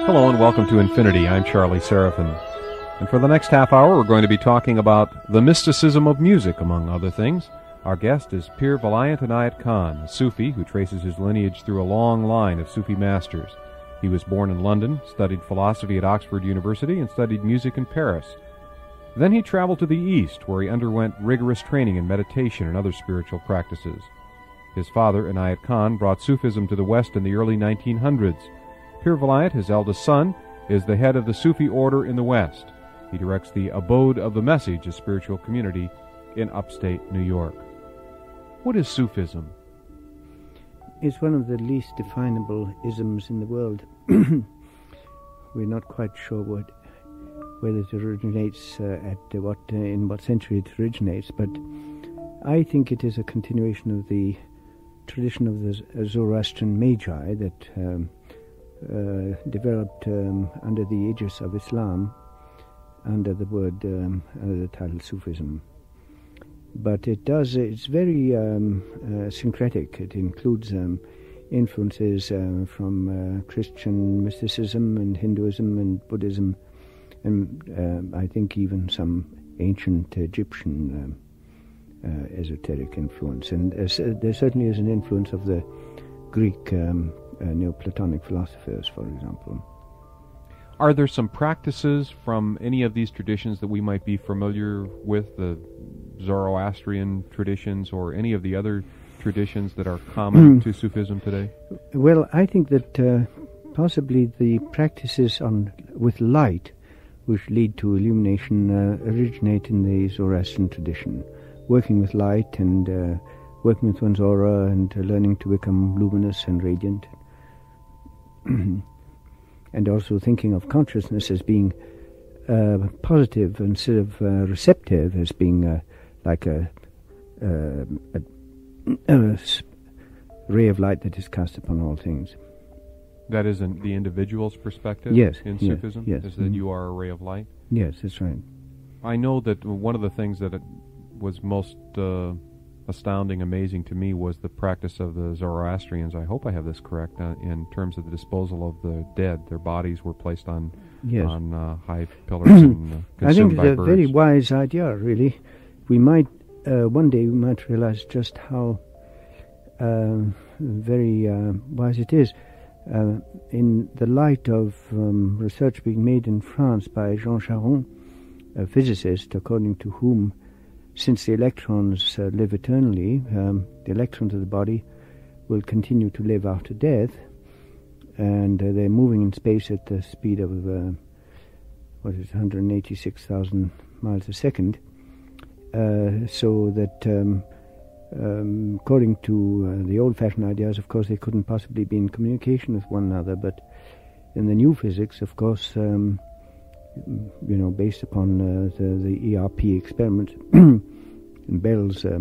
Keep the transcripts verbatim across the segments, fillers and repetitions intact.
Hello and welcome to Infinity. I'm Charlie Seraphin. And for the next half hour, we're going to be talking about the mysticism of music, among other things. Our guest is Pir Vilayat Inayat Khan, a Sufi who traces his lineage through a long line of Sufi masters. He was born in London, studied philosophy at Oxford University, and studied music in Paris. Then he traveled to the East, where he underwent rigorous training in meditation and other spiritual practices. His father, Inayat Khan, brought Sufism to the West in the early nineteen hundreds. Pir Vilayat, his eldest son, is the head of the Sufi order in the West. He directs the Abode of the Message, a spiritual community in upstate New York. What is Sufism? It's one of the least definable isms in the world. We're not quite sure what, whether it originates uh, at uh, what uh, in what century it originates, but I think it is a continuation of the tradition of the Zoroastrian Magi that um, uh, developed um, under the aegis of Islam, under the word, um, under the title Sufism. But it does, it's very um, uh, syncretic. It includes um, influences uh, from uh, Christian mysticism and Hinduism and Buddhism, and uh, I think even some ancient Egyptian um, uh, esoteric influence. And uh, there certainly is an influence of the Greek um, uh, Neoplatonic philosophers, for example. Are there some practices from any of these traditions that we might be familiar with, the Zoroastrian traditions or any of the other traditions that are common to Sufism today? Well, I think that uh, possibly the practices on with light, which lead to illumination, uh, originate in the Zoroastrian tradition. Working with light and uh, working with one's aura and uh, learning to become luminous and radiant. And also thinking of consciousness as being uh, positive instead of uh, receptive, as being uh, like a, uh, a, a ray of light that is cast upon all things. That is in the individual's perspective yes, in yes, Sufism? Yes. Is that mm-hmm. you are a ray of light? Yes, that's right. I know that one of the things that it was most uh, astounding, amazing to me was the practice of the Zoroastrians. I hope I have this correct, uh, in terms of the disposal of the dead. Their bodies were placed on yes. on uh, high pillars and uh, consumed I think by it's a birds. very wise idea, really. We might, uh, one day we might realize just how uh, very uh, wise it is. Uh, in the light of um, research being made in France by Jean Charron, a physicist, according to whom, since the electrons uh, live eternally, um, the electrons of the body will continue to live after death, and uh, they're moving in space at the speed of, uh, what is it, one hundred eighty-six thousand miles a second, uh, so that um, um, according to uh, the old-fashioned ideas, of course, they couldn't possibly be in communication with one another, but in the new physics, of course, um, you know, based upon uh, the, the E R P experiment, Bell's uh,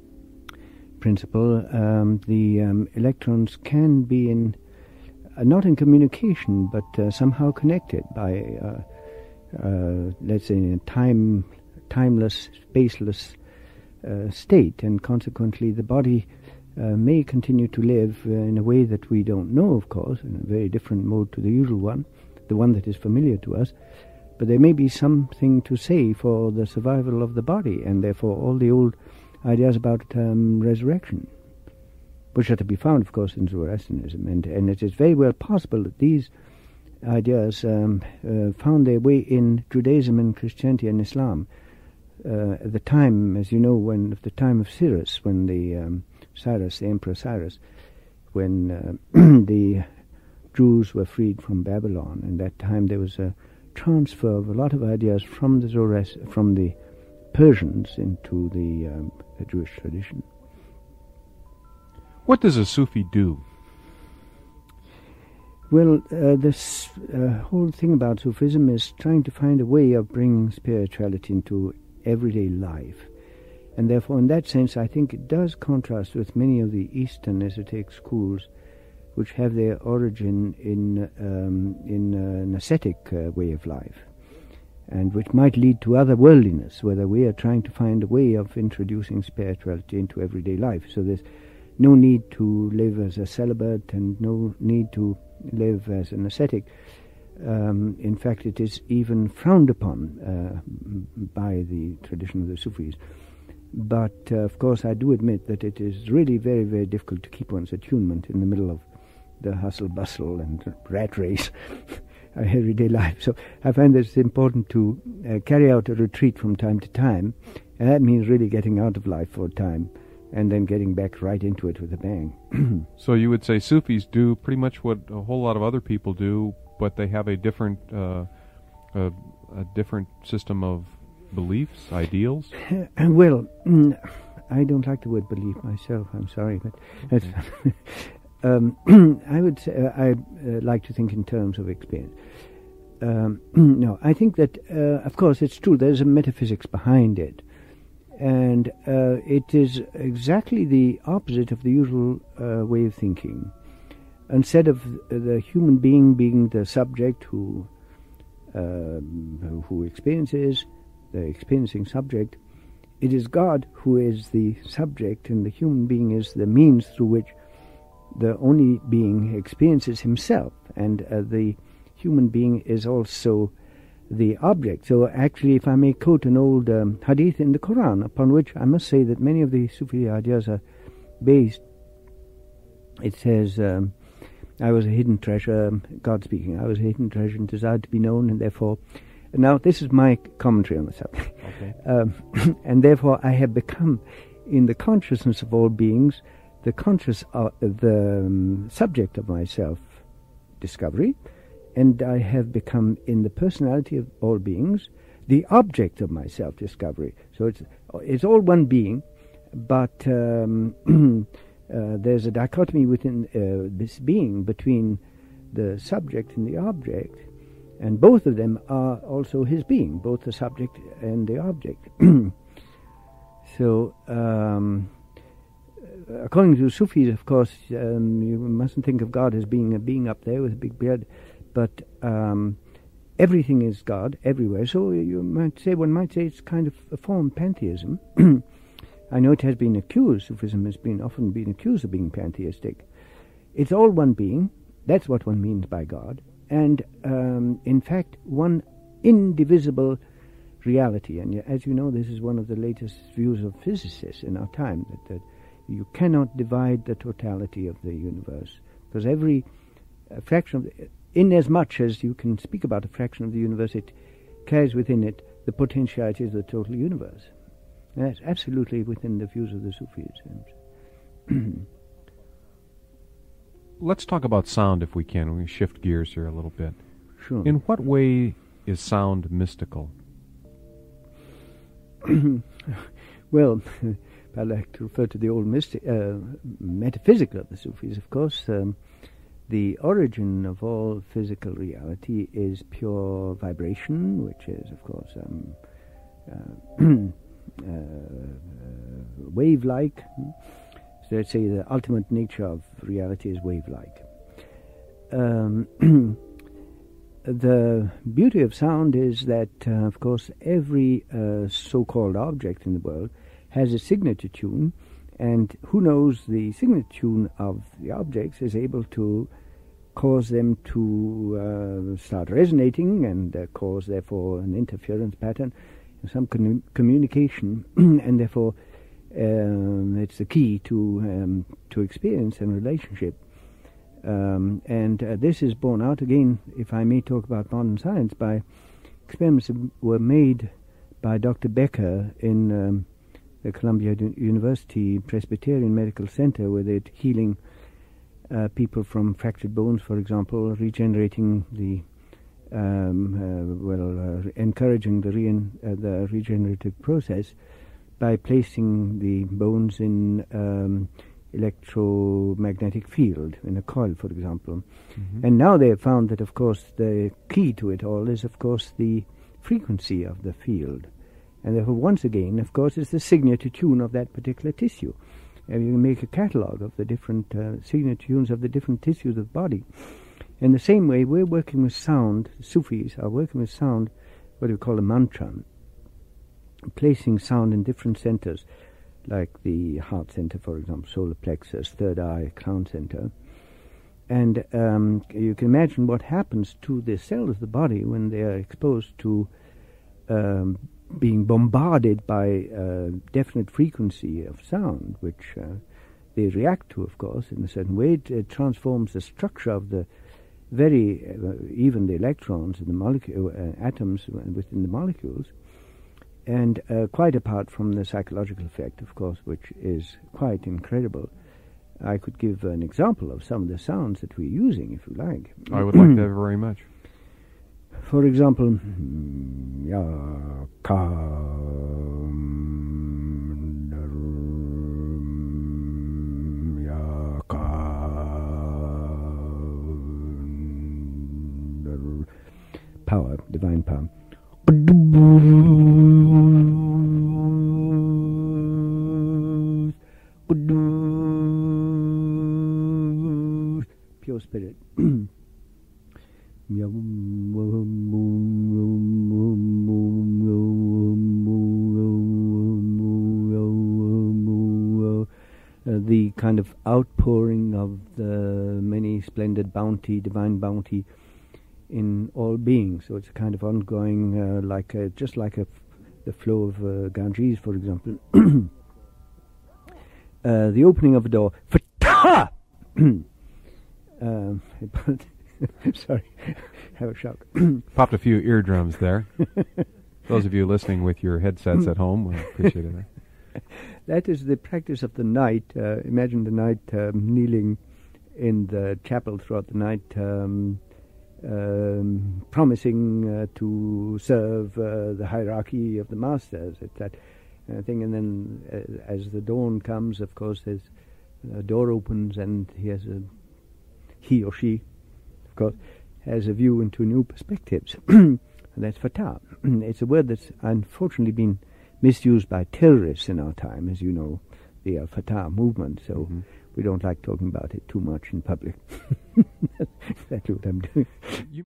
principle, um, the um, electrons can be in, uh, not in communication, but uh, somehow connected by, uh, uh, let's say, in a time, timeless, spaceless uh, state, and consequently the body uh, may continue to live uh, in a way that we don't know, of course, in a very different mode to the usual one, the one that is familiar to us. But there may be something to say for the survival of the body, and therefore all the old ideas about um, resurrection, which are to be found, of course, in Zoroastrianism. And, and it is very well possible that these ideas um, uh, found their way in Judaism and Christianity and Islam. Uh, at the time, as you know, when at the time of Cyrus, when the um, Cyrus, the Emperor Cyrus, when uh, the Jews were freed from Babylon, and that time there was a transfer of a lot of ideas from the Zoroast- from the Persians into the um, Jewish tradition. What does a Sufi do? Well, uh, this uh, whole thing about Sufism is trying to find a way of bringing spirituality into everyday life. And therefore, in that sense, I think it does contrast with many of the Eastern esoteric schools, which have their origin in um, in uh, an ascetic uh, way of life, and which might lead to other worldliness, whether we are trying to find a way of introducing spirituality into everyday life. So there's no need to live as a celibate and no need to live as an ascetic, Um, in fact, it is even frowned upon uh, by the tradition of the Sufis. But, uh, of course, I do admit that it is really very, very difficult to keep one's attunement in the middle of the hustle, bustle, and rat race of everyday life. So I find that it's important to uh, carry out a retreat from time to time, and that means really getting out of life for a time and then getting back right into it with a bang. So you would say Sufis do pretty much what a whole lot of other people do, but they have a different, uh, a, a different system of beliefs, ideals? Uh, well, mm, I don't like the word belief myself, I'm sorry, but okay. um, I would say, uh, I uh, like to think in terms of experience. Um, no, I think that, uh, of course, it's true, there's a metaphysics behind it, and uh, it is exactly the opposite of the usual uh, way of thinking. Instead of the human being being the subject who uh, who experiences, the experiencing subject, it is God who is the subject, and the human being is the means through which the only being experiences himself, and uh, the human being is also the object. So actually, if I may quote an old um, hadith in the Quran, upon which I must say that many of the Sufi ideas are based, it says, um, I was a hidden treasure, God speaking, I was a hidden treasure and desired to be known, and therefore, now this is my commentary on the subject, okay. um, and therefore I have become, in the consciousness of all beings, the conscious of the um, subject of my self-discovery, and I have become, in the personality of all beings, the object of my self-discovery. So it's it's all one being, but um, uh, there's a dichotomy within uh, this being between the subject and the object, and both of them are also his being, both the subject and the object. So, um, according to Sufis, of course, um, you mustn't think of God as being a being up there with a big beard, but um, everything is God everywhere. So you might say, one might say it's kind of a form of pantheism. I know it has been accused, Sufism has been often been accused of being pantheistic. It's all one being, that's what one means by God, and um, in fact one indivisible reality. And as you know, this is one of the latest views of physicists in our time, that, that you cannot divide the totality of the universe, because every uh, fraction of the, in as much as you can speak about a fraction of the universe, it carries within it the potentialities of the total universe. And that's absolutely within the views of the Sufis. Let's talk about sound if we can. We shift gears here a little bit. Sure. In what way is sound mystical? Well, I like to refer to the old mystic, uh, metaphysical of the Sufis, of course. Um, the origin of all physical reality is pure vibration, which is, of course, um, uh, uh, wave-like. So let's say the ultimate nature of reality is wave-like. Um, the beauty of sound is that, uh, of course, every uh, so-called object in the world has a signature tune, and who knows the signature tune of the objects is able to cause them to uh, start resonating and uh, cause, therefore, an interference pattern, some con- communication, and therefore um, it's the key to um, to experience and relationship. Um, and uh, this is borne out, again, if I may talk about modern science, by experiments that were made by Doctor Becker in um, the Columbia University Presbyterian Medical Center, where they're healing uh, people from fractured bones, for example, regenerating the, um, uh, well, uh, encouraging the, re- uh, the regenerative process by placing the bones in um, electromagnetic field, in a coil, for example. Mm-hmm. And now they have found that, of course, the key to it all is, of course, the frequency of the field. And therefore, once again, of course, it's the signature tune of that particular tissue. And you can make a catalogue of the different uh, signature tunes of the different tissues of the body. In the same way, we're working with sound, Sufis are working with sound, what we call a mantra, placing sound in different centers, like the heart center, for example, solar plexus, third eye, crown center. And um, you can imagine what happens to the cells of the body when they are exposed to um, being bombarded by a definite frequency of sound, which uh, they react to, of course, in a certain way. It, it transforms the structure of the very, uh, even the electrons in the molecule, uh, atoms within the molecules, and uh, quite apart from the psychological effect, of course, which is quite incredible. I could give an example of some of the sounds that we're using, if you like. I would like that very much. For example, ya ka ya ka power, divine power. Pure spirit. Uh, the kind of outpouring of the many splendid bounty, divine bounty in all beings. So it's a kind of ongoing, uh, like a, just like a, the flow of uh, Ganges, for example. uh, the opening of a door. um, sorry, have a shock. Popped a few eardrums there. Those of you listening with your headsets at home, we appreciate that. That is the practice of the night. Uh, imagine the night um, kneeling in the chapel throughout the night, um, um, promising uh, to serve uh, the hierarchy of the masters. It's that uh, thing. And then uh, as the dawn comes, of course, there's a door opens and he has a, he or she, of course, has a view into new perspectives. And that's fatah. It's a word that's unfortunately been misused by terrorists in our time, as you know, the al-Fatah movement, so mm-hmm. we don't like talking about it too much in public. That's what I'm doing. You